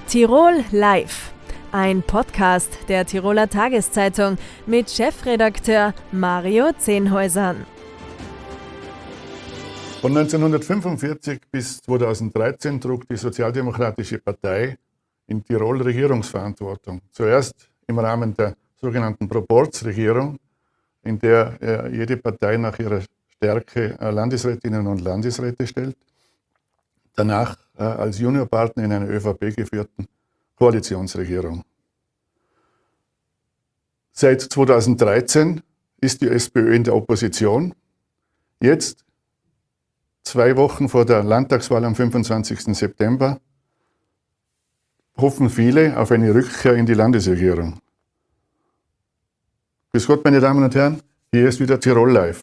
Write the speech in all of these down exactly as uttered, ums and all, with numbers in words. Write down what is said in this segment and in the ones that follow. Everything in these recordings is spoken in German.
Tirol Live, ein Podcast der Tiroler Tageszeitung mit Chefredakteur Mario Zehnhäusern. Von neunzehnhundertfünfundvierzig bis zweitausenddreizehn trug die Sozialdemokratische Partei in Tirol Regierungsverantwortung. Zuerst im Rahmen der sogenannten Proporzregierung, in der äh, jede Partei nach ihrer Stärke äh, Landesrätinnen und Landesräte stellt. Danach äh, als Juniorpartner in einer ÖVP geführten Koalitionsregierung. Seit zweitausenddreizehn ist die SPÖ in der Opposition. Jetzt, zwei Wochen vor der Landtagswahl am fünfundzwanzigsten September, hoffen viele auf eine Rückkehr in die Landesregierung. Grüß Gott, meine Damen und Herren, hier ist wieder Tirol Live.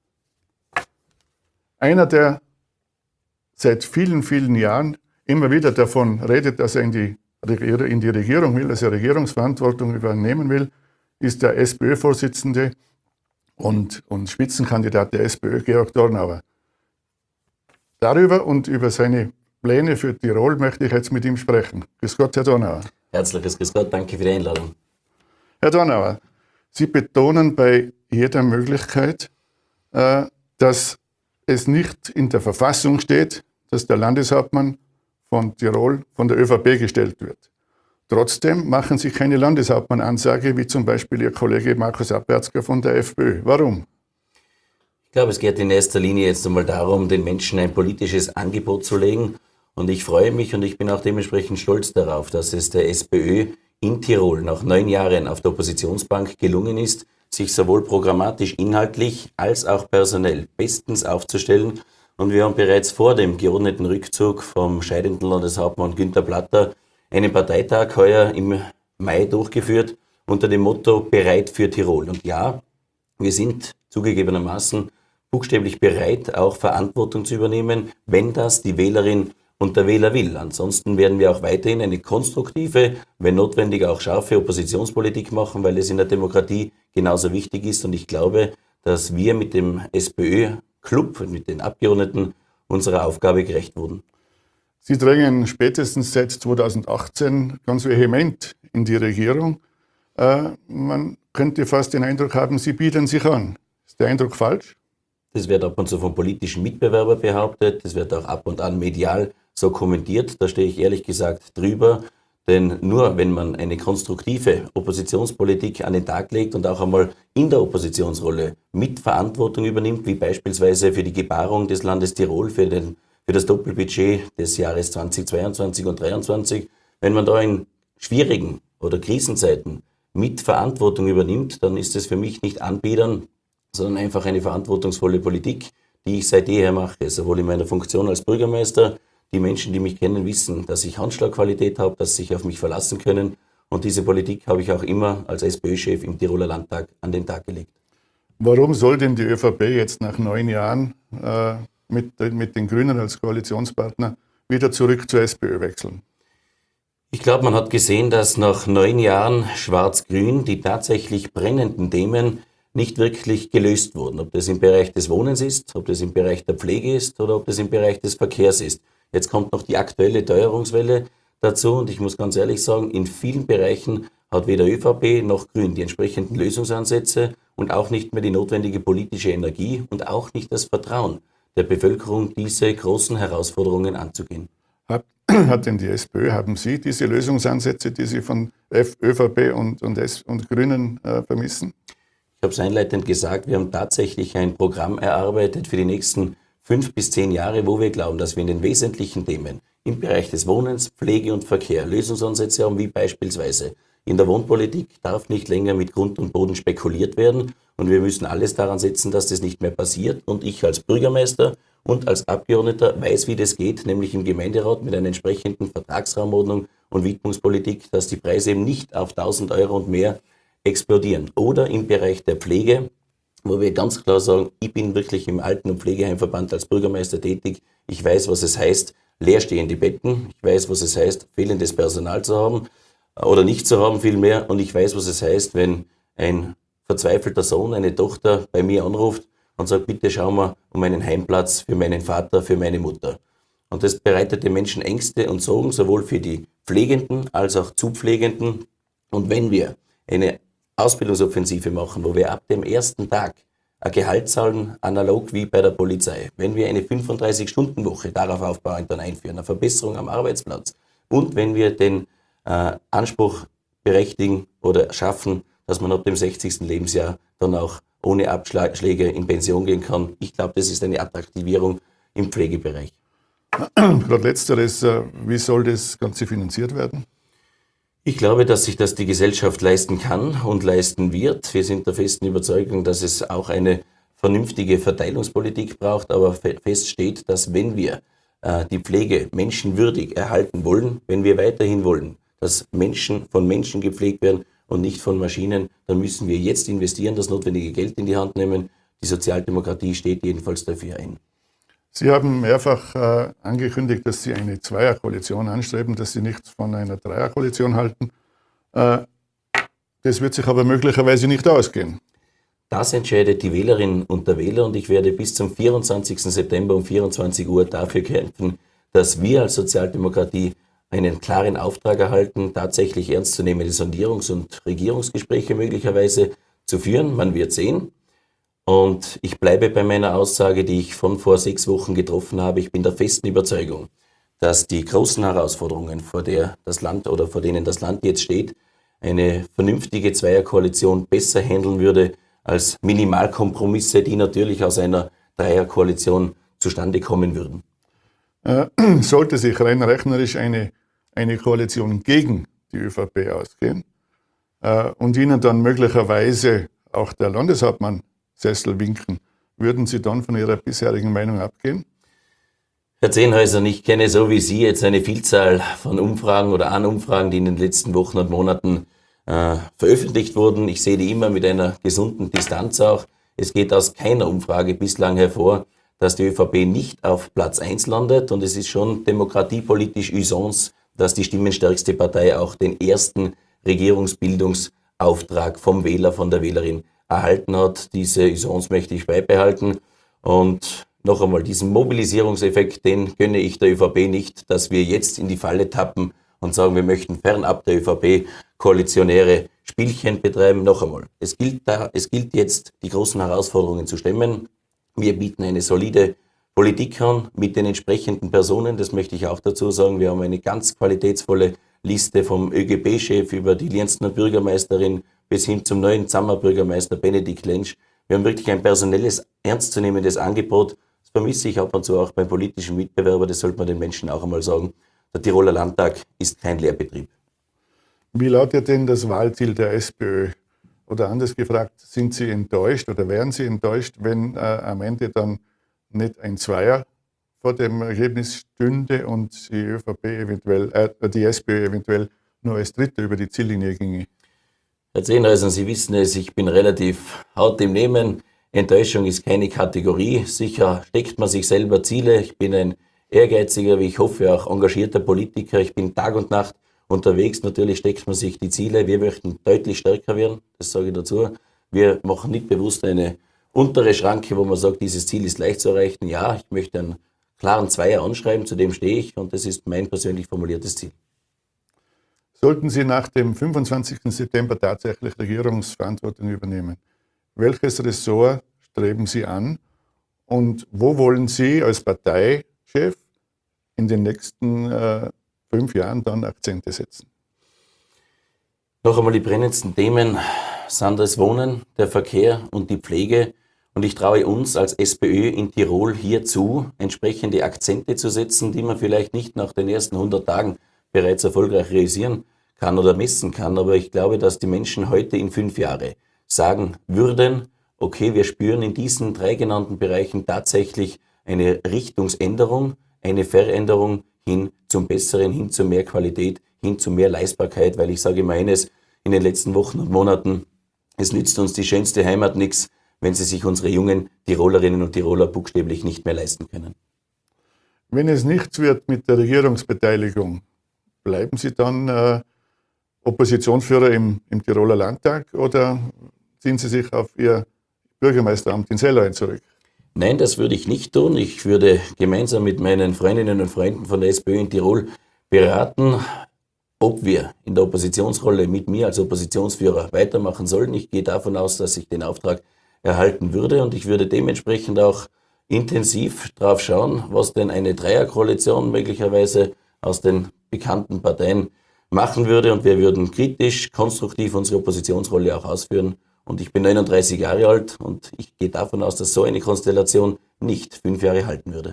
Einer, der seit vielen, vielen Jahren immer wieder davon redet, dass er in die, in die Regierung will, dass er Regierungsverantwortung übernehmen will, ist der SPÖ-Vorsitzende und, und Spitzenkandidat der SPÖ, Georg Dornauer. Darüber und über seine Pläne für Tirol möchte ich jetzt mit ihm sprechen. Grüß Gott, Herr Dornauer. Herzliches Grüß Gott, danke für die Einladung. Herr Dornauer, Sie betonen bei jeder Möglichkeit, äh, dass es nicht in der Verfassung steht, dass der Landeshauptmann von Tirol von der ÖVP gestellt wird. Trotzdem machen Sie keine Landeshauptmann-Ansage, wie zum Beispiel Ihr Kollege Markus Apertzger von der FPÖ. Warum? Ich glaube, es geht in erster Linie jetzt einmal darum, den Menschen ein politisches Angebot zu legen. Und ich freue mich und ich bin auch dementsprechend stolz darauf, dass es der SPÖ in Tirol nach neun Jahren auf der Oppositionsbank gelungen ist, sich sowohl programmatisch, inhaltlich als auch personell bestens aufzustellen. Und wir haben bereits vor dem geordneten Rückzug vom scheidenden Landeshauptmann Günther Platter einen Parteitag heuer im Mai durchgeführt unter dem Motto Bereit für Tirol. Und ja, wir sind zugegebenermaßen buchstäblich bereit, auch Verantwortung zu übernehmen, wenn das die Wählerin und der Wähler will. Ansonsten werden wir auch weiterhin eine konstruktive, wenn notwendig auch scharfe Oppositionspolitik machen, weil es in der Demokratie genauso wichtig ist. Und ich glaube, dass wir mit dem SPÖ-Club, mit den Abgeordneten, unserer Aufgabe gerecht wurden. Sie drängen spätestens seit zweitausendachtzehn ganz vehement in die Regierung. Äh, man könnte fast den Eindruck haben, Sie bieten sich an. Ist der Eindruck falsch? Das wird ab und zu vom politischen Mitbewerber behauptet. Das wird auch ab und an medial so kommentiert. Da stehe ich ehrlich gesagt drüber. Denn nur wenn man eine konstruktive Oppositionspolitik an den Tag legt und auch einmal in der Oppositionsrolle Mitverantwortung übernimmt, wie beispielsweise für die Gebarung des Landes Tirol, für, den, für das Doppelbudget des Jahres zweitausendzweiundzwanzig und zweitausenddreiundzwanzig, wenn man da in schwierigen oder Krisenzeiten Mitverantwortung übernimmt, dann ist es für mich nicht Anbiedern, sondern einfach eine verantwortungsvolle Politik, die ich seit jeher mache, sowohl in meiner Funktion als Bürgermeister. Die Menschen, die mich kennen, wissen, dass ich Handschlagqualität habe, dass sie sich auf mich verlassen können. Und diese Politik habe ich auch immer als SPÖ-Chef im Tiroler Landtag an den Tag gelegt. Warum soll denn die ÖVP jetzt nach neun Jahren äh, mit, mit den Grünen als Koalitionspartner wieder zurück zur SPÖ wechseln? Ich glaube, man hat gesehen, dass nach neun Jahren Schwarz-Grün die tatsächlich brennenden Themen nicht wirklich gelöst wurden. Ob das im Bereich des Wohnens ist, ob das im Bereich der Pflege ist oder ob das im Bereich des Verkehrs ist. Jetzt kommt noch die aktuelle Teuerungswelle dazu und ich muss ganz ehrlich sagen, in vielen Bereichen hat weder ÖVP noch Grün die entsprechenden Lösungsansätze und auch nicht mehr die notwendige politische Energie und auch nicht das Vertrauen der Bevölkerung, diese großen Herausforderungen anzugehen. Hat, hat denn die SPÖ, haben Sie diese Lösungsansätze, die Sie von ÖVP und, und, S- und Grünen äh, vermissen? Ich habe es einleitend gesagt, wir haben tatsächlich ein Programm erarbeitet für die nächsten fünf bis zehn Jahre, wo wir glauben, dass wir in den wesentlichen Themen im Bereich des Wohnens, Pflege und Verkehr Lösungsansätze haben, wie beispielsweise in der Wohnpolitik darf nicht länger mit Grund und Boden spekuliert werden und wir müssen alles daran setzen, dass das nicht mehr passiert. Und ich als Bürgermeister und als Abgeordneter weiß, wie das geht, nämlich im Gemeinderat mit einer entsprechenden Vertragsraumordnung und Widmungspolitik, dass die Preise eben nicht auf tausend Euro und mehr explodieren. Oder im Bereich der Pflege, wo wir ganz klar sagen, ich bin wirklich im Alten- und Pflegeheimverband als Bürgermeister tätig. Ich weiß, was es heißt, leerstehende Betten. Ich weiß, was es heißt, fehlendes Personal zu haben oder nicht zu haben vielmehr. Und ich weiß, was es heißt, wenn ein verzweifelter Sohn, eine Tochter bei mir anruft und sagt, bitte schau mal um einen Heimplatz für meinen Vater, für meine Mutter. Und das bereitet den Menschen Ängste und Sorgen, sowohl für die Pflegenden als auch Zupflegenden. Und wenn wir eine Ausbildungsoffensive machen, wo wir ab dem ersten Tag ein Gehalt zahlen, analog wie bei der Polizei, wenn wir eine fünfunddreißig-Stunden-Woche darauf aufbauend dann einführen, eine Verbesserung am Arbeitsplatz, und wenn wir den äh, Anspruch berechtigen oder schaffen, dass man ab dem sechzigsten Lebensjahr dann auch ohne Abschläge in Pension gehen kann. Ich glaube, das ist eine Attraktivierung im Pflegebereich. Gerade letzteres, wie soll das Ganze finanziert werden? Ich glaube, dass sich das die Gesellschaft leisten kann und leisten wird. Wir sind der festen Überzeugung, dass es auch eine vernünftige Verteilungspolitik braucht, aber fest steht, dass wenn wir äh, die Pflege menschenwürdig erhalten wollen, wenn wir weiterhin wollen, dass Menschen von Menschen gepflegt werden und nicht von Maschinen, dann müssen wir jetzt investieren, das notwendige Geld in die Hand nehmen. Die Sozialdemokratie steht jedenfalls dafür ein. Sie haben mehrfach äh, angekündigt, dass Sie eine Zweierkoalition anstreben, dass Sie nichts von einer Dreierkoalition halten. Äh, das wird sich aber möglicherweise nicht ausgehen. Das entscheidet die Wählerinnen und der Wähler, und ich werde bis zum vierundzwanzigsten September um vierundzwanzig Uhr dafür kämpfen, dass wir als Sozialdemokratie einen klaren Auftrag erhalten, tatsächlich ernstzunehmende Sondierungs- und Regierungsgespräche möglicherweise zu führen. Man wird sehen. Und ich bleibe bei meiner Aussage, die ich von vor sechs Wochen getroffen habe. Ich bin der festen Überzeugung, dass die großen Herausforderungen, vor der das Land oder vor denen das Land jetzt steht, eine vernünftige Zweierkoalition besser handeln würde als Minimalkompromisse, die natürlich aus einer Dreierkoalition zustande kommen würden. Äh, sollte sich rein rechnerisch eine, eine Koalition gegen die ÖVP ausgehen äh, und Ihnen dann möglicherweise auch der Landeshauptmann Sessel winken, würden Sie dann von Ihrer bisherigen Meinung abgehen? Herr Zehnhäuser, ich kenne so wie Sie jetzt eine Vielzahl von Umfragen oder Anumfragen, die in den letzten Wochen und Monaten äh, veröffentlicht wurden. Ich sehe die immer mit einer gesunden Distanz auch. Es geht aus keiner Umfrage bislang hervor, dass die ÖVP nicht auf Platz eins landet, und es ist schon demokratiepolitisch Usance, dass die stimmenstärkste Partei auch den ersten Regierungsbildungsauftrag vom Wähler, von der Wählerin erhalten hat. Diese Usance möchte ich beibehalten. Und noch einmal, diesen Mobilisierungseffekt, den gönne ich der ÖVP nicht, dass wir jetzt in die Falle tappen und sagen, wir möchten fernab der ÖVP koalitionäre Spielchen betreiben. Noch einmal, es gilt, da, es gilt jetzt, die großen Herausforderungen zu stemmen. Wir bieten eine solide Politik an mit den entsprechenden Personen. Das möchte ich auch dazu sagen. Wir haben eine ganz qualitätsvolle Liste vom ÖGB-Chef über die Lienzner Bürgermeisterin bis hin zum neuen Zammer-Bürgermeister Benedikt Lentsch. Wir haben wirklich ein personelles, ernstzunehmendes Angebot. Das vermisse ich ab und zu auch beim politischen Mitbewerber. Das sollte man den Menschen auch einmal sagen. Der Tiroler Landtag ist kein Lehrbetrieb. Wie lautet denn das Wahlziel der SPÖ? Oder anders gefragt, sind Sie enttäuscht oder wären Sie enttäuscht, wenn äh, am Ende dann nicht ein Zweier vor dem Ergebnis stünde und die ÖVP eventuell, äh, die SPÖ eventuell nur als Dritter über die Ziellinie ginge? Herr Zehnhäuser, Sie wissen es, ich bin relativ hart im Nehmen. Enttäuschung ist keine Kategorie. Sicher steckt man sich selber Ziele. Ich bin ein ehrgeiziger, wie ich hoffe, auch engagierter Politiker. Ich bin Tag und Nacht unterwegs. Natürlich steckt man sich die Ziele. Wir möchten deutlich stärker werden, das sage ich dazu. Wir machen nicht bewusst eine untere Schranke, wo man sagt, dieses Ziel ist leicht zu erreichen. Ja, ich möchte einen klaren Zweier anschreiben, zu dem stehe ich, und das ist mein persönlich formuliertes Ziel. Sollten Sie nach dem fünfundzwanzigsten September tatsächlich Regierungsverantwortung übernehmen, welches Ressort streben Sie an und wo wollen Sie als Parteichef in den nächsten äh, fünf Jahren dann Akzente setzen? Noch einmal, die brennendsten Themen sind das Wohnen, der Verkehr und die Pflege. Und ich traue uns als SPÖ in Tirol hierzu, entsprechende Akzente zu setzen, die man vielleicht nicht nach den ersten hundert Tagen bereits erfolgreich realisieren kann oder messen kann. Aber ich glaube, dass die Menschen heute in fünf Jahre sagen würden, okay, wir spüren in diesen drei genannten Bereichen tatsächlich eine Richtungsänderung, eine Veränderung hin zum Besseren, hin zu mehr Qualität, hin zu mehr Leistbarkeit, weil ich sage immer eines, in den letzten Wochen und Monaten, es nützt uns die schönste Heimat nichts, wenn sie sich unsere jungen Tirolerinnen und Tiroler buchstäblich nicht mehr leisten können. Wenn es nichts wird mit der Regierungsbeteiligung, bleiben Sie dann äh, Oppositionsführer im, im Tiroler Landtag oder ziehen Sie sich auf Ihr Bürgermeisteramt in Sellauer zurück? Nein, das würde ich nicht tun. Ich würde gemeinsam mit meinen Freundinnen und Freunden von der SPÖ in Tirol beraten, ob wir in der Oppositionsrolle mit mir als Oppositionsführer weitermachen sollen. Ich gehe davon aus, dass ich den Auftrag erhalten würde und ich würde dementsprechend auch intensiv drauf schauen, was denn eine Dreierkoalition möglicherweise aus den bekannten Parteien machen würde und wir würden kritisch, konstruktiv unsere Oppositionsrolle auch ausführen. Und ich bin neununddreißig Jahre alt und ich gehe davon aus, dass so eine Konstellation nicht fünf Jahre halten würde.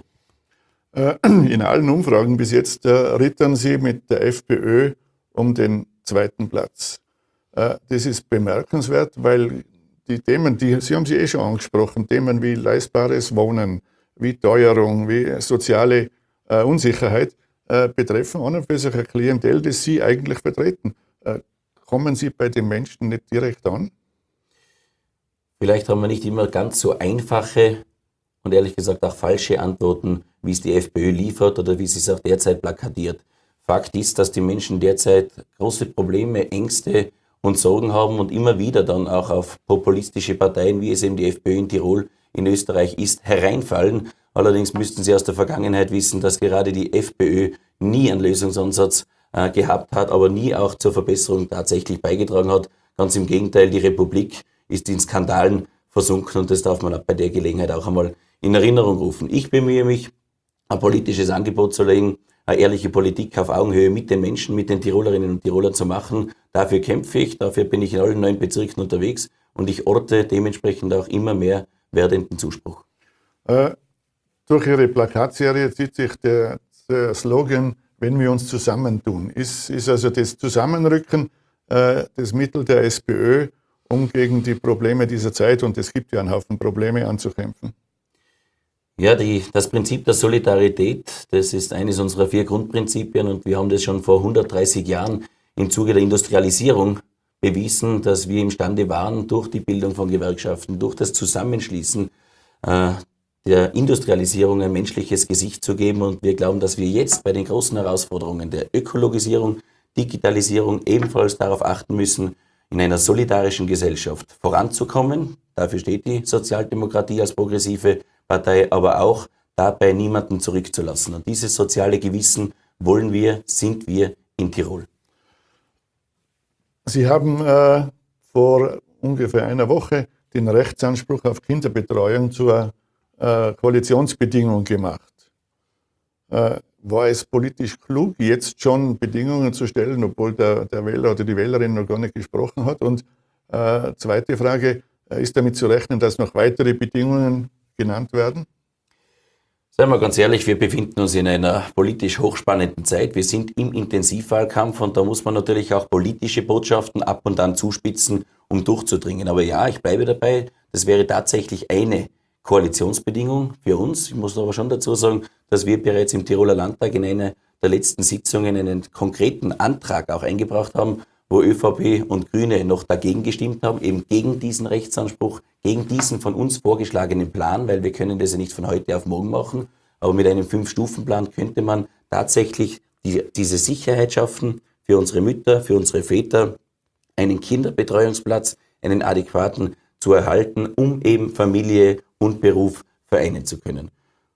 In allen Umfragen bis jetzt äh, rittern Sie mit der FPÖ um den zweiten Platz. Äh, das ist bemerkenswert, weil die Themen, die Sie haben sie eh schon angesprochen, Themen wie leistbares Wohnen, wie Teuerung, wie soziale äh, Unsicherheit äh, betreffen an und für sich ein Klientel, das Sie eigentlich vertreten. Äh, kommen Sie bei den Menschen nicht direkt an? Vielleicht haben wir nicht immer ganz so einfache und ehrlich gesagt auch falsche Antworten, wie es die FPÖ liefert oder wie sie es auch derzeit plakatiert. Fakt ist, dass die Menschen derzeit große Probleme, Ängste und Sorgen haben und immer wieder dann auch auf populistische Parteien, wie es eben die FPÖ in Tirol, in Österreich ist, hereinfallen. Allerdings müssten Sie aus der Vergangenheit wissen, dass gerade die FPÖ nie einen Lösungsansatz äh, gehabt hat, aber nie auch zur Verbesserung tatsächlich beigetragen hat. Ganz im Gegenteil, die Republik ist in Skandalen versunken und das darf man auch bei der Gelegenheit auch einmal in Erinnerung rufen. Ich bemühe mich, ein politisches Angebot zu legen, eine ehrliche Politik auf Augenhöhe mit den Menschen, mit den Tirolerinnen und Tirolern zu machen. Dafür kämpfe ich, dafür bin ich in allen neun Bezirken unterwegs und ich orte dementsprechend auch immer mehr werdenden Zuspruch. Äh, durch Ihre Plakatserie zieht sich der, der Slogan, wenn wir uns zusammentun. Ist, ist also das Zusammenrücken äh, das Mittel der SPÖ, um gegen die Probleme dieser Zeit, und es gibt ja einen Haufen Probleme, anzukämpfen? Ja, die, das Prinzip der Solidarität, das ist eines unserer vier Grundprinzipien und wir haben das schon vor hundertdreißig Jahren im Zuge der Industrialisierung bewiesen, dass wir imstande waren, durch die Bildung von Gewerkschaften, durch das Zusammenschließen äh, der Industrialisierung ein menschliches Gesicht zu geben. Und wir glauben, dass wir jetzt bei den großen Herausforderungen der Ökologisierung, Digitalisierung ebenfalls darauf achten müssen, in einer solidarischen Gesellschaft voranzukommen. Dafür steht die Sozialdemokratie als progressive Partei, aber auch dabei niemanden zurückzulassen. Und dieses soziale Gewissen wollen wir, sind wir in Tirol. Sie haben äh, vor ungefähr einer Woche den Rechtsanspruch auf Kinderbetreuung zur äh, Koalitionsbedingung gemacht. Äh, war es politisch klug, jetzt schon Bedingungen zu stellen, obwohl der, der Wähler oder die Wählerin noch gar nicht gesprochen hat? Und äh, zweite Frage, äh, ist damit zu rechnen, dass noch weitere Bedingungen genannt werden? Seien wir ganz ehrlich, wir befinden uns in einer politisch hochspannenden Zeit. Wir sind im Intensivwahlkampf und da muss man natürlich auch politische Botschaften ab und an zuspitzen, um durchzudringen. Aber ja, ich bleibe dabei, das wäre tatsächlich eine Koalitionsbedingung für uns. Ich muss aber schon dazu sagen, dass wir bereits im Tiroler Landtag in einer der letzten Sitzungen einen konkreten Antrag auch eingebracht haben, wo ÖVP und Grüne noch dagegen gestimmt haben, eben gegen diesen Rechtsanspruch, gegen diesen von uns vorgeschlagenen Plan, weil wir können das ja nicht von heute auf morgen machen, aber mit einem Fünf-Stufen-Plan könnte man tatsächlich die, diese Sicherheit schaffen für unsere Mütter, für unsere Väter, einen Kinderbetreuungsplatz, einen adäquaten zu erhalten, um eben Familie und Beruf vereinen zu können.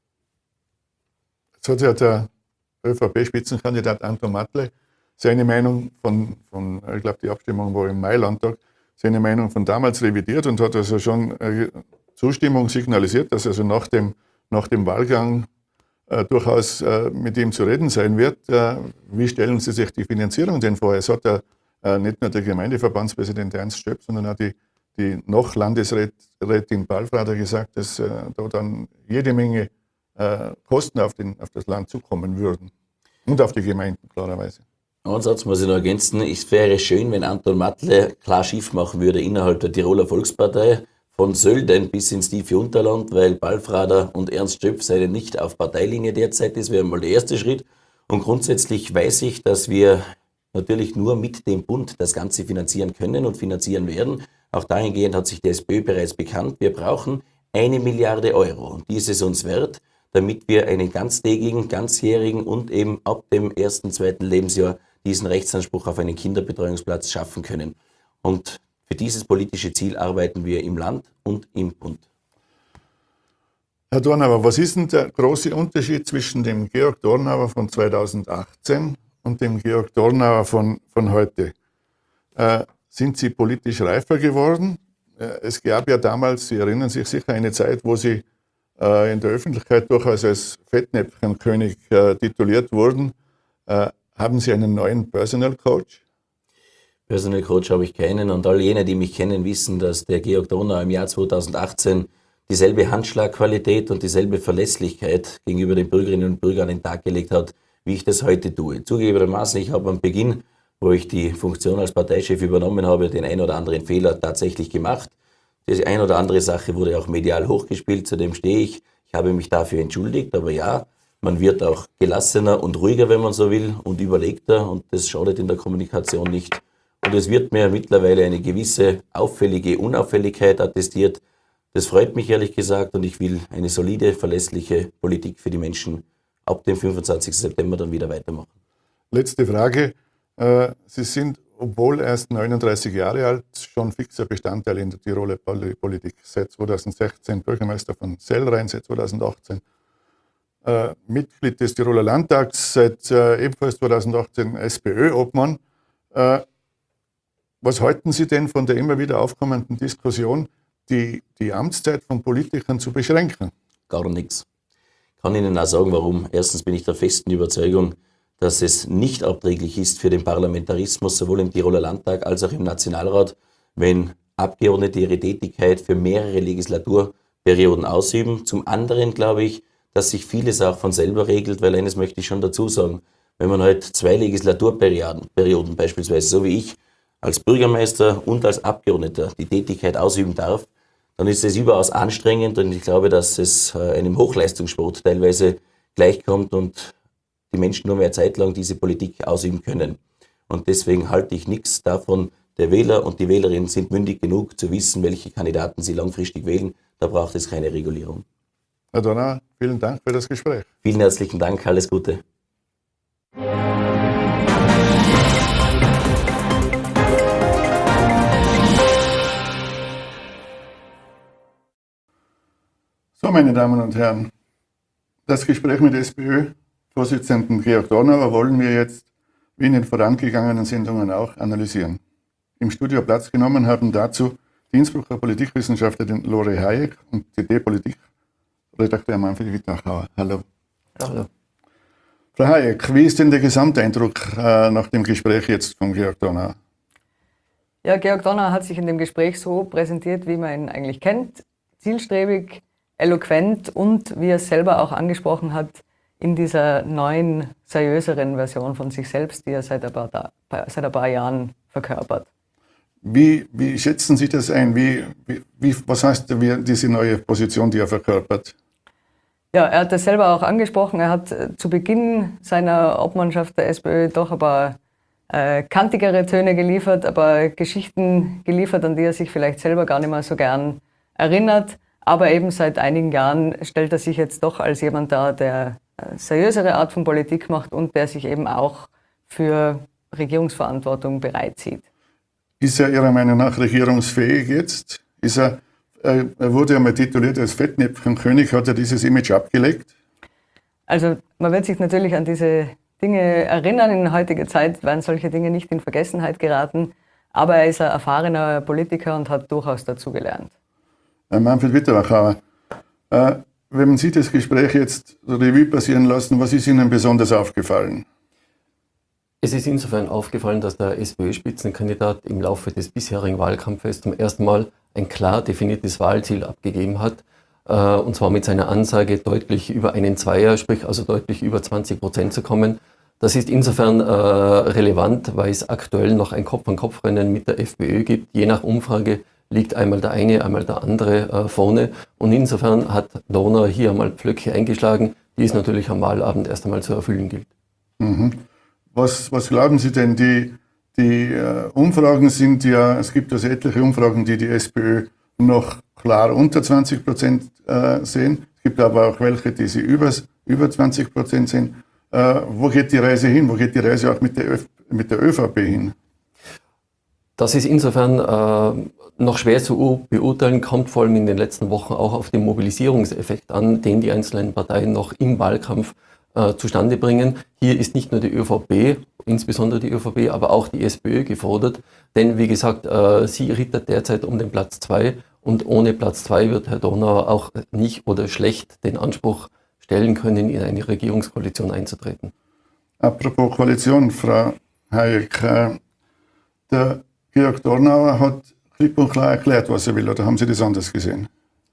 Jetzt hat ja der ÖVP-Spitzenkandidat Anton Matle seine Meinung von, von ich glaube, die Abstimmung war im Mai-Landtag, seine Meinung von damals revidiert und hat also schon äh, Zustimmung signalisiert, dass also nach dem, nach dem Wahlgang äh, durchaus äh, mit ihm zu reden sein wird. Äh, wie stellen Sie sich die Finanzierung denn vor? Es hat ja äh, nicht nur der Gemeindeverbandspräsident Ernst Stöpp, sondern auch die, die noch Landesrätin Balfrader gesagt, dass äh, da dann jede Menge äh, Kosten auf, den, auf das Land zukommen würden und auf die Gemeinden klarerweise. Einen Satz muss ich noch ergänzen. Es wäre schön, wenn Anton Matle klar Schiff machen würde innerhalb der Tiroler Volkspartei, von Sölden bis ins tiefe Unterland, weil Balfrader und Ernst Stöpf seien nicht auf Parteilinie derzeit. Das wäre mal der erste Schritt. Und grundsätzlich weiß ich, dass wir natürlich nur mit dem Bund das Ganze finanzieren können und finanzieren werden. Auch dahingehend hat sich die SPÖ bereits bekannt. Wir brauchen eine Milliarde Euro und die ist es uns wert, damit wir einen ganztägigen, ganzjährigen und eben ab dem ersten, zweiten Lebensjahr diesen Rechtsanspruch auf einen Kinderbetreuungsplatz schaffen können. Und für dieses politische Ziel arbeiten wir im Land und im Bund. Herr Dornauer, was ist denn der große Unterschied zwischen dem Georg Dornauer von zweitausendachtzehn und dem Georg Dornauer von, von heute? Äh, sind Sie politisch reifer geworden? Äh, es gab ja damals, Sie erinnern sich sicher, eine Zeit, wo Sie äh, in der Öffentlichkeit durchaus als Fettnäpfchenkönig äh, tituliert wurden. Äh, haben Sie einen neuen Personal Coach? Personal Coach habe ich keinen und all jene, die mich kennen, wissen, dass der Georg Dornauer im Jahr zweitausendachtzehn dieselbe Handschlagqualität und dieselbe Verlässlichkeit gegenüber den Bürgerinnen und Bürgern an den Tag gelegt hat, wie ich das heute tue. Zugegebenermaßen, ich habe am Beginn, wo ich die Funktion als Parteichef übernommen habe, den ein oder anderen Fehler tatsächlich gemacht. Die ein oder andere Sache wurde auch medial hochgespielt, zu dem stehe ich. Ich habe mich dafür entschuldigt, aber ja, man wird auch gelassener und ruhiger, wenn man so will, und überlegter, und das schadet in der Kommunikation nicht. Und es wird mir mittlerweile eine gewisse auffällige Unauffälligkeit attestiert. Das freut mich ehrlich gesagt, und ich will eine solide, verlässliche Politik für die Menschen ab dem fünfundzwanzigsten September dann wieder weitermachen. Letzte Frage. Sie sind, obwohl erst neununddreißig Jahre alt, schon fixer Bestandteil in der Tiroler Politik. Seit zweitausendsechzehn Bürgermeister von Sellrhein, seit zweitausendachtzehn Mitglied des Tiroler Landtags, seit ebenfalls zweitausendachtzehn SPÖ-Obmann. Was halten Sie denn von der immer wieder aufkommenden Diskussion, Die, die Amtszeit von Politikern zu beschränken? Gar nichts. Ich kann Ihnen auch sagen, warum. Erstens bin ich der festen Überzeugung, dass es nicht abträglich ist für den Parlamentarismus, sowohl im Tiroler Landtag als auch im Nationalrat, wenn Abgeordnete ihre Tätigkeit für mehrere Legislaturperioden ausüben. Zum anderen glaube ich, dass sich vieles auch von selber regelt, weil eines möchte ich schon dazu sagen, wenn man halt zwei Legislaturperioden, Perioden beispielsweise, so wie ich, als Bürgermeister und als Abgeordneter die Tätigkeit ausüben darf, dann ist es überaus anstrengend, und ich glaube, dass es einem Hochleistungssport teilweise gleichkommt und die Menschen nur mehr Zeit lang diese Politik ausüben können. Und deswegen halte ich nichts davon. Der Wähler und die Wählerin sind mündig genug zu wissen, welche Kandidaten sie langfristig wählen. Da braucht es keine Regulierung. Herr Dornauer, vielen Dank für das Gespräch. Vielen herzlichen Dank, alles Gute. So, meine Damen und Herren, das Gespräch mit SPÖ-Vorsitzenden Georg Dornauer wollen wir jetzt, wie in den vorangegangenen Sendungen auch, analysieren. Im Studio Platz genommen haben dazu die Innsbrucker Politikwissenschaftlerin Lore Hayek und T D-Politikredakteur Manfred Wittachauer. Hallo. Hallo. Frau Hayek, wie ist denn der Gesamteindruck äh, nach dem Gespräch jetzt von Georg Dornauer? Ja, Georg Dornauer hat sich in dem Gespräch so präsentiert, wie man ihn eigentlich kennt. Zielstrebig, eloquent und, wie er es selber auch angesprochen hat, in dieser neuen, seriöseren Version von sich selbst, die er seit ein paar, seit ein paar Jahren verkörpert. Wie, wie schätzen Sie das ein? Wie, wie, was heißt wie diese neue Position, die er verkörpert? Ja, er hat das selber auch angesprochen. Er hat zu Beginn seiner Obmannschaft der SPÖ doch ein paar äh, kantigere Töne geliefert, aber Geschichten geliefert, an die er sich vielleicht selber gar nicht mehr so gern erinnert. Aber eben seit einigen Jahren stellt er sich jetzt doch als jemand dar, der eine seriösere Art von Politik macht und der sich eben auch für Regierungsverantwortung bereit sieht. Ist er Ihrer Meinung nach regierungsfähig jetzt? Ist er, er wurde ja mal tituliert als Fettnäpfchenkönig. Hat er dieses Image abgelegt? Also man wird sich natürlich an diese Dinge erinnern. In heutiger Zeit werden solche Dinge nicht in Vergessenheit geraten. Aber er ist ein erfahrener Politiker und hat durchaus dazugelernt. Manfred Wittachauer, äh, wenn Sie das Gespräch jetzt Revue passieren lassen, was ist Ihnen besonders aufgefallen? Es ist insofern aufgefallen, dass der SPÖ-Spitzenkandidat im Laufe des bisherigen Wahlkampfes zum ersten Mal ein klar definiertes Wahlziel abgegeben hat, äh, und zwar mit seiner Ansage, deutlich über einen Zweier, sprich also deutlich über zwanzig Prozent zu kommen. Das ist insofern äh, relevant, weil es aktuell noch ein Kopf-an-Kopf-Rennen mit der FPÖ gibt. Je nach Umfrage liegt einmal der eine, einmal der andere äh, vorne. Und insofern hat Dornauer hier einmal Pflöcke eingeschlagen, die es natürlich am Wahlabend erst einmal zu erfüllen gilt. Mhm. Was, was glauben Sie denn? Die, die äh, Umfragen sind ja, es gibt also etliche Umfragen, die die SPÖ noch klar unter zwanzig Prozent äh, sehen. Es gibt aber auch welche, die sie über, über zwanzig Prozent sehen. Äh, wo geht die Reise hin? Wo geht die Reise auch mit der, Öf mit der ÖVP hin? Das ist insofern äh, noch schwer zu beurteilen, kommt vor allem in den letzten Wochen auch auf den Mobilisierungseffekt an, den die einzelnen Parteien noch im Wahlkampf äh, zustande bringen. Hier ist nicht nur die ÖVP, insbesondere die ÖVP, aber auch die SPÖ gefordert. Denn wie gesagt, äh, sie rittert derzeit um den Platz zwei und ohne Platz zwei wird Herr Donauer auch nicht oder schlecht den Anspruch stellen können, in eine Regierungskoalition einzutreten. Apropos Koalition, Frau Hayek, äh, der Georg Donauer hat klipp und klar erklärt, was er will, oder haben Sie das anders gesehen?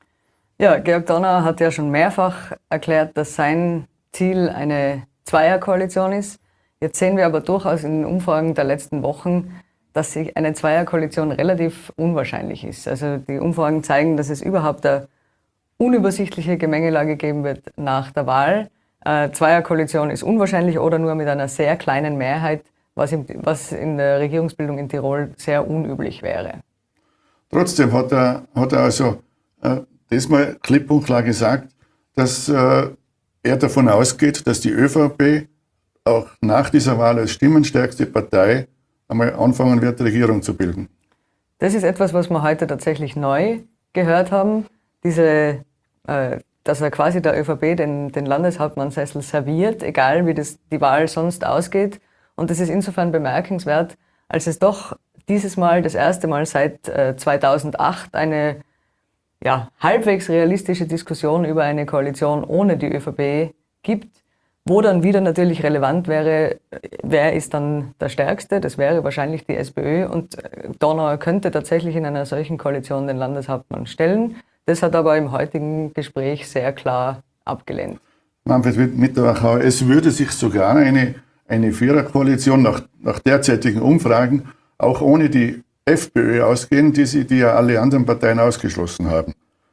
Ja, Georg Donauer hat ja schon mehrfach erklärt, dass sein Ziel eine Zweierkoalition ist. Jetzt sehen wir aber durchaus in den Umfragen der letzten Wochen, dass sich eine Zweierkoalition relativ unwahrscheinlich ist. Also die Umfragen zeigen, dass es überhaupt eine unübersichtliche Gemengelage geben wird nach der Wahl. Äh, Zweierkoalition ist unwahrscheinlich oder nur mit einer sehr kleinen Mehrheit, was, im, was in der Regierungsbildung in Tirol sehr unüblich wäre. Trotzdem hat er, hat er also äh, diesmal klipp und klar gesagt, dass äh, er davon ausgeht, dass die ÖVP auch nach dieser Wahl als stimmenstärkste Partei einmal anfangen wird, Regierung zu bilden. Das ist etwas, was wir heute tatsächlich neu gehört haben. Diese, äh, dass er quasi der ÖVP den, den Landeshauptmannsessel serviert, egal wie das, die Wahl sonst ausgeht. Und das ist insofern bemerkenswert, als es doch dieses Mal, das erste Mal seit äh, zweitausendacht, eine ja, halbwegs realistische Diskussion über eine Koalition ohne die ÖVP gibt, wo dann wieder natürlich relevant wäre, wer ist dann der Stärkste, das wäre wahrscheinlich die SPÖ und Donauer könnte tatsächlich in einer solchen Koalition den Landeshauptmann stellen. Das hat aber im heutigen Gespräch sehr klar abgelehnt. Manfred Mitterwachauer, es würde sich sogar eine, eine Viererkoalition nach, nach derzeitigen Umfragen auch ohne die FPÖ ausgehen, die, sie, die ja alle anderen Parteien ausgeschlossen haben.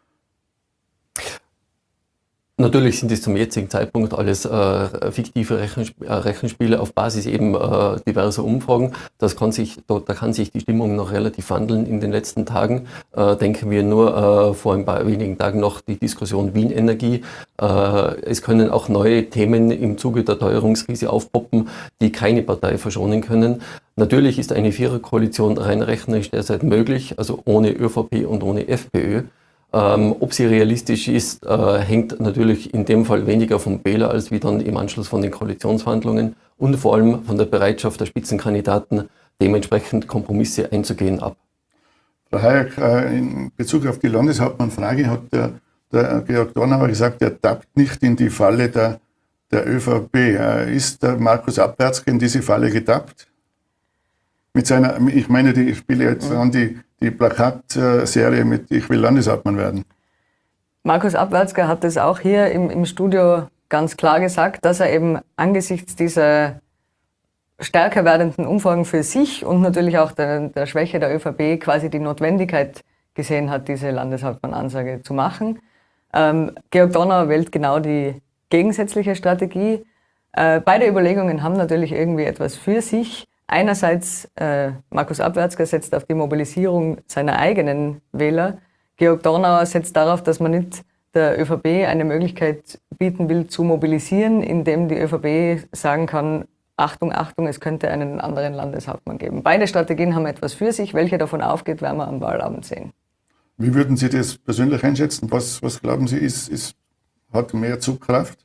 Natürlich sind es zum jetzigen Zeitpunkt alles äh, fiktive Rechensp äh, Rechenspiele auf Basis eben äh, diverser Umfragen. Das kann sich, da, da kann sich die Stimmung noch relativ wandeln in den letzten Tagen. Äh, denken wir nur äh, vor ein paar wenigen Tagen noch die Diskussion Wien Energie. Äh, es können auch neue Themen im Zuge der Teuerungskrise aufpoppen, die keine Partei verschonen können. Natürlich ist eine Viererkoalition rein rechnerisch derzeit möglich, also ohne ÖVP und ohne FPÖ. Ähm, ob sie realistisch ist, äh, hängt natürlich in dem Fall weniger vom Wähler als wie dann im Anschluss von den Koalitionsverhandlungen und vor allem von der Bereitschaft der Spitzenkandidaten, dementsprechend Kompromisse einzugehen, ab. Frau Hayek, äh, in Bezug auf die Landeshauptmann-Frage hat der, der Georg Donauer gesagt, er tappt nicht in die Falle der, der ÖVP. Äh, ist der Markus Abwärtske in diese Falle getappt? Mit seiner, ich meine, die, ich spiele jetzt an die, die Plakatserie mit Ich will Landeshauptmann werden. Markus Abwärtske hat das auch hier im, im Studio ganz klar gesagt, dass er eben angesichts dieser stärker werdenden Umfragen für sich und natürlich auch der, der Schwäche der ÖVP quasi die Notwendigkeit gesehen hat, diese Landeshauptmann-Ansage zu machen. Ähm, Georg Donauer wählt genau die gegensätzliche Strategie. Äh, beide Überlegungen haben natürlich irgendwie etwas für sich. Einerseits, äh, Markus Abwärtske setzt auf die Mobilisierung seiner eigenen Wähler. Georg Donauer setzt darauf, dass man nicht der ÖVP eine Möglichkeit bieten will, zu mobilisieren, indem die ÖVP sagen kann, Achtung, Achtung, es könnte einen anderen Landeshauptmann geben. Beide Strategien haben etwas für sich. Welche davon aufgeht, werden wir am Wahlabend sehen. Wie würden Sie das persönlich einschätzen? Was, was glauben Sie, ist, ist, hat mehr Zugkraft?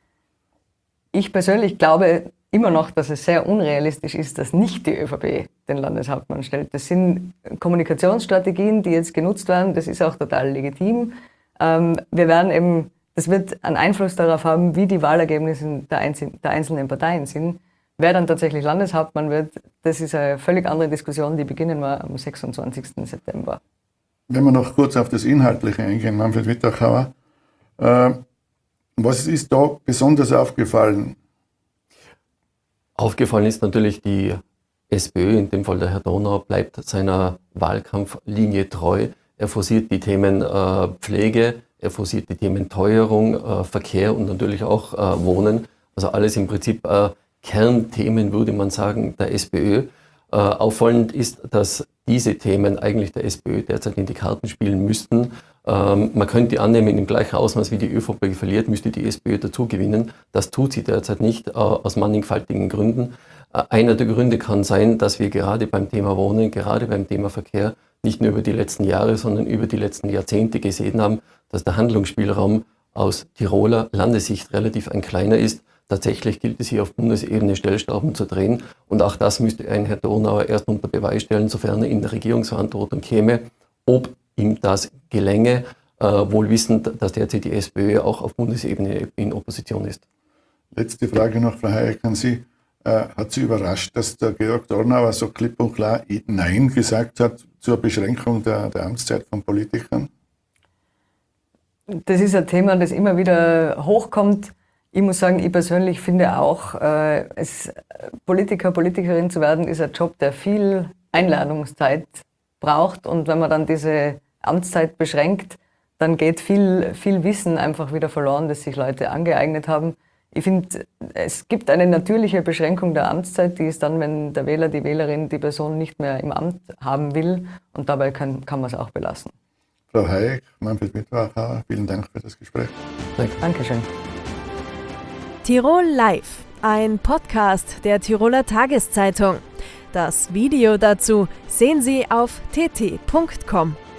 Ich persönlich glaube immer noch, dass es sehr unrealistisch ist, dass nicht die ÖVP den Landeshauptmann stellt. Das sind Kommunikationsstrategien, die jetzt genutzt werden. Das ist auch total legitim. Ähm, wir werden eben, das wird einen Einfluss darauf haben, wie die Wahlergebnisse der, Einzel der einzelnen Parteien sind. Wer dann tatsächlich Landeshauptmann wird, das ist eine völlig andere Diskussion, die beginnen wir am sechsundzwanzigsten September. Wenn wir noch kurz auf das Inhaltliche eingehen, Manfred Mitterwachauer, äh, was ist da besonders aufgefallen? Aufgefallen ist natürlich die SPÖ, in dem Fall der Herr Donauer, bleibt seiner Wahlkampflinie treu. Er forciert die Themen äh, Pflege, er forciert die Themen Teuerung, äh, Verkehr und natürlich auch äh, Wohnen. Also alles im Prinzip äh, Kernthemen, würde man sagen, der SPÖ. Äh, auffallend ist, dass diese Themen eigentlich der SPÖ derzeit in die Karten spielen müssten. Ähm, man könnte annehmen, im gleichen Ausmaß wie die ÖVP verliert, müsste die SPÖ dazu gewinnen. Das tut sie derzeit nicht, äh, aus mannigfaltigen Gründen. Äh, einer der Gründe kann sein, dass wir gerade beim Thema Wohnen, gerade beim Thema Verkehr nicht nur über die letzten Jahre, sondern über die letzten Jahrzehnte gesehen haben, dass der Handlungsspielraum aus Tiroler Landessicht relativ ein kleiner ist. Tatsächlich gilt es hier auf Bundesebene Stellschrauben zu drehen. Und auch das müsste ein Herr Donauer erst unter Beweis stellen, sofern er in der Regierungsverantwortung käme, ob ihm das gelänge, äh, wohl wissend, dass derzeit die SPÖ auch auf Bundesebene in Opposition ist. Letzte Frage noch, Frau Hayek, an Sie. Äh, hat Sie überrascht, dass der Georg Dornauer so klipp und klar Nein gesagt hat zur Beschränkung der, der Amtszeit von Politikern? Das ist ein Thema, das immer wieder hochkommt. Ich muss sagen, ich persönlich finde auch, äh, es, Politiker, Politikerin zu werden, ist ein Job, der viel Einladungszeit braucht. Und wenn man dann diese Amtszeit beschränkt, dann geht viel, viel Wissen einfach wieder verloren, das sich Leute angeeignet haben. Ich finde, es gibt eine natürliche Beschränkung der Amtszeit, die ist dann, wenn der Wähler, die Wählerin die Person nicht mehr im Amt haben will. Und dabei kann, kann man es auch belassen. Frau Hayek, Manfred Wittwacher, vielen Dank für das Gespräch. Danke. Dankeschön. Tirol Live, ein Podcast der Tiroler Tageszeitung. Das Video dazu sehen Sie auf t t punkt com.